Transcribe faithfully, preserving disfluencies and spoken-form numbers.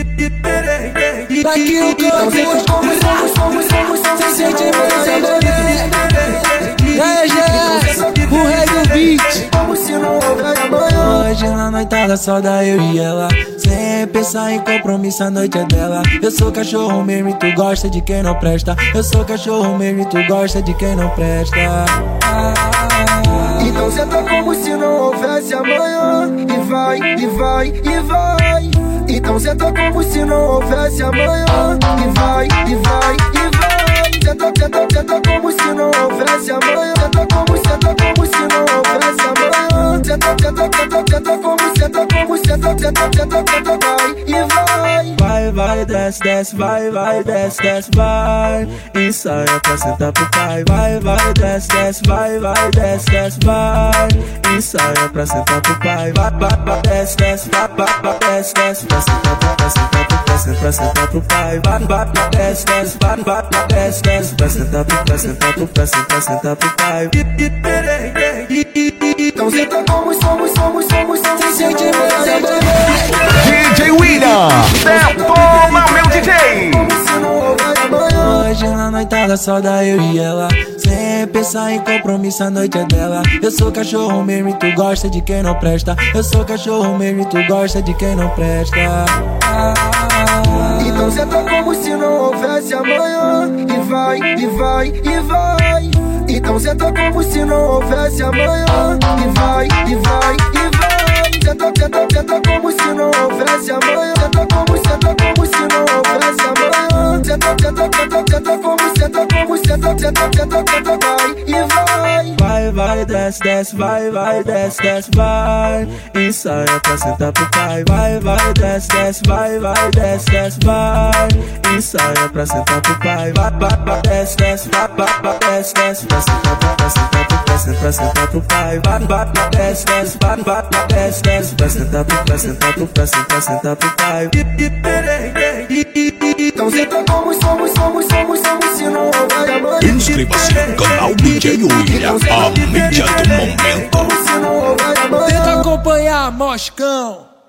Daqui o canto, somos, somos, somos, somos, sem sentimento, sem bebê. E aí, G S, o rei do beat. Como se não houver amanhã. Hoje na noitada só dá eu e ela, sem pensar em compromisso, a noite é dela. Eu sou cachorro mesmo e tu gosta de quem não presta. Eu sou cachorro mesmo e tu gosta de quem não presta. ah, Então cê tá como se não houvesse amanhã. E vai, e vai, e vai. Então cê tá como se não houvesse amanhã. E vai, e vai, e vai. Cê tá, cê tá, cê tá como se não houvesse amanhã. Cê tá como, cê tá como se não houvesse amanhã. Cê tá, cê tá, cê tá, cê tá como, cê tá como, cê tá, cê tá, cê tá, cê tá, vai e vai. Vai, vai, desce, desce, vai, vai, desce, desce, vai. Ensaia pra sentar pro pai. Vai, vai, desce, desce, vai, vai, desce, desce, vai. Ensaia pra sentar pro pai. Vai, vai, vai, desce, desce, vai, vai, vai, desce, desce, pra sentar pro pai, sentar pro pai, pra sentar pro pai. Vai, vai, vai, desce, desce, vai, vai, vai, desce, desce, pra sentar pro pai, sentar pro pai, sentar, sentar pro pai. Então cê tá como somos, somos, somos, somos, sem sentimento, sem bebê. D J William, detona meu D J. Como se não houver amanhã. Hoje na noitada só dá eu e ela, sem pensar em compromisso, a noite é dela. Eu sou cachorro mesmo e tu gosta de quem não presta. Eu sou cachorro mesmo e tu gosta de quem não presta. ah, Então cê tá como se não houvesse amanhã. E vai, e vai, e vai. Então cê tá como se não houvesse amanhã. E vai, e vai, e vai. Cê tá, cê tá, cê tá como se não houvesse amanhã. Cê tá como, cê tá como se não houvesse amanhã. Cê tá, cê tá, cê tá, cê tá como, cê tá como, cê tá, cê tá, cê tá, cê tá, vai e vai. Vai, vai, desce, desce, vai, vai, desce, desce, vai. Ensaia pra sentar pro pai. Vai, vai, desce, desce, vai, vai, desce, desce, vai. Ensaia pra sentar pro pai. Vai, vai, vai, desce, desce, vai, vai, vai, desce, desce, pra sentar pro pai, sentar pro pai, pra sentar pro pai. Vai, vai, vai, desce, desce, vai, vai, vai, desce, desce, pra sentar pro pai, sentar pro pai, sentar, sentar pro pai. Então cê tá como somos, somos, somos, somos, se não houver amanhã. Inscreva-se no canal D J William, a mídia do momento. Como se não houver amanhã. Tenta acompanhar, Moscão.